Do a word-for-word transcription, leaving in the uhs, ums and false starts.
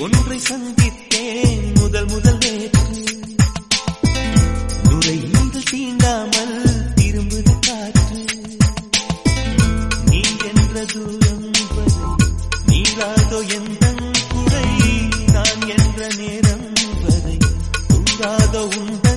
ஒன்றை சந்தித்தேன் முதல் முதல் நேற்று. நுரையீரல் தீண்டாமல் திரும்புத காற்று. நீ என்ற தூரம் வரை நீராதோ எந்தன் குறை. நான் என்ற நேரம் வரை தூங்காதோ உந்த